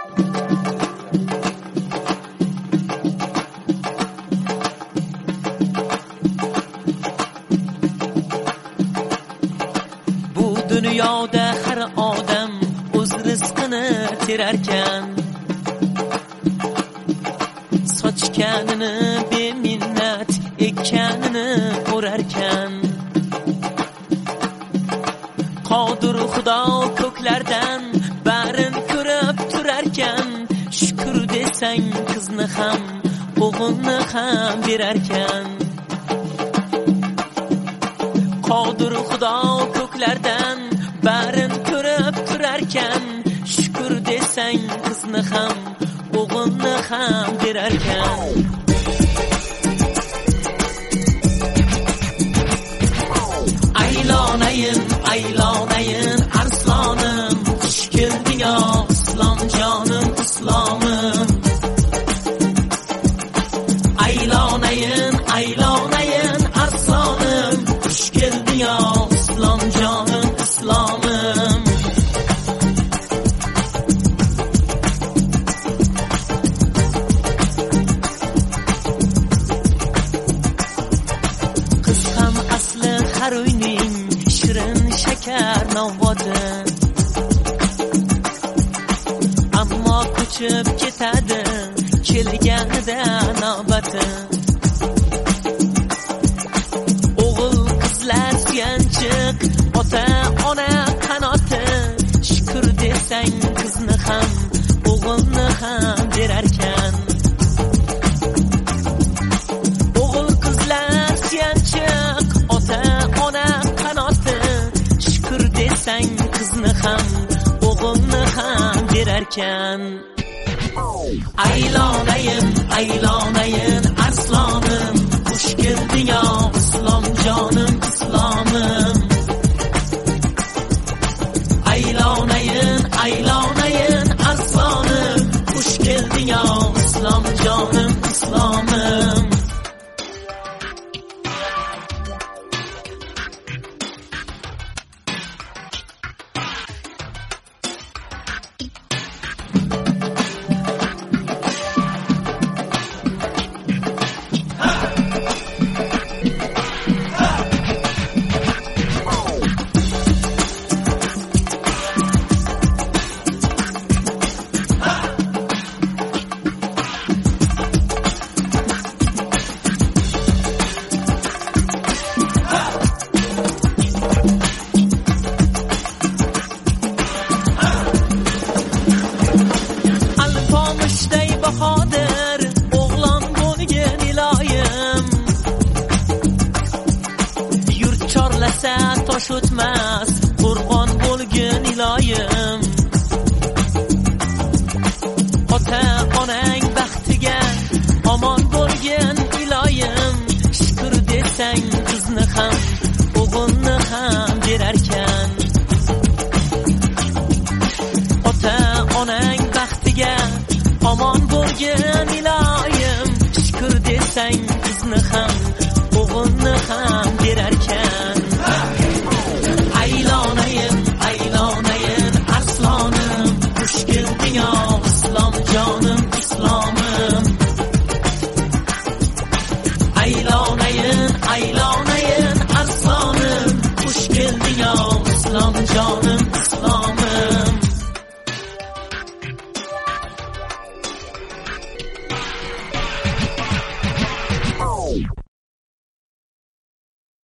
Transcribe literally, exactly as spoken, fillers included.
Dunyoda har odam o'z rizqini terarkan, sochganini beminnat ekkanini o'rarkan. Qodir Xudo ko'klardan barin ko'rib turarkan, shukr desang qizni ham o'g'ilni ham berarkan. Qodir Xudo ko'klardan barin ko'rib turarkan, shukr desang qizni ham o'g'ilni ham berarkan. Aylonayin aylonayin arslonim, xush kelding yo islom jonim islomim. Aylonayin aylonayin arslonim, xush kelding yo islom jonim islomim. Qiz ham asli har uyning shirin shakar novvoti, ammo ko'chib ketadi kelganida navbati. O'g'il qizlar suyanchiq, ota ona qanoti, shukr desang qizni ham o'g'ilni ham berarkan. O'g'il qizlar suyanchiq, ota ona qanoti, shukr desang qizni ham o'g'ilni ham berarkan. Aylonayin aylonayin arslonim, xush kelding yo islom jonim islomim. Aylonayin aylonayin arslonim, xush kelding yo islom jonim islomim. Bahodir o'g'lon bo'lgin iloyim, yurt chorlasa tosh o'tmas qo'rg'on bo'lgin iloyim. Ota onang baxtiga omon bo'lgin iloyim, shukr desang qizni ham o'g'ilni ham berarkan. Ota onang baxtiga omon bo'lgin iloyim, shukr desang qizni ham o'g'ilni ham berarkan. Aylonayin aylonayin arslonim, xush kelding yo islom jonim islomim. Aylonayin aylonayin arslonim, xush kelding yo islom jonim islomim.